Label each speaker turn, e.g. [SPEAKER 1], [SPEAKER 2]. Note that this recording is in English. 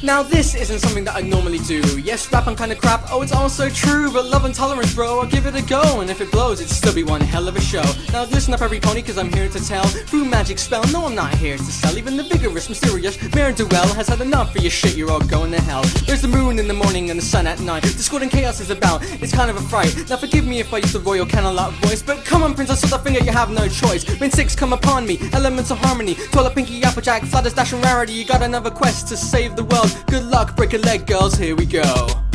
[SPEAKER 1] Now this isn't something that I normally do. Yes, rap I'm kinda crap, oh it's all so true. But love and tolerance bro, I'll give it a go. And if it blows, it'll still be one hell of a show. Now listen up every pony, cause I'm here to tell. Through magic spell, no I'm not here to sell. Even the vigorous, mysterious Marin-Duel has had enough for your shit, you're all going to hell. There's the moon in the morning and the sun at night. Discord and chaos is about, it's kind of a fright. Now forgive me if I use the Royal Camelot voice, but come on Princess Littlefinger, you have no choice. When six come upon me, elements of harmony. Twirl Pinky, Applejack, Flutters, Dash and Rarity. You got another quest to save the world. Good luck, break a leg girls, here we go.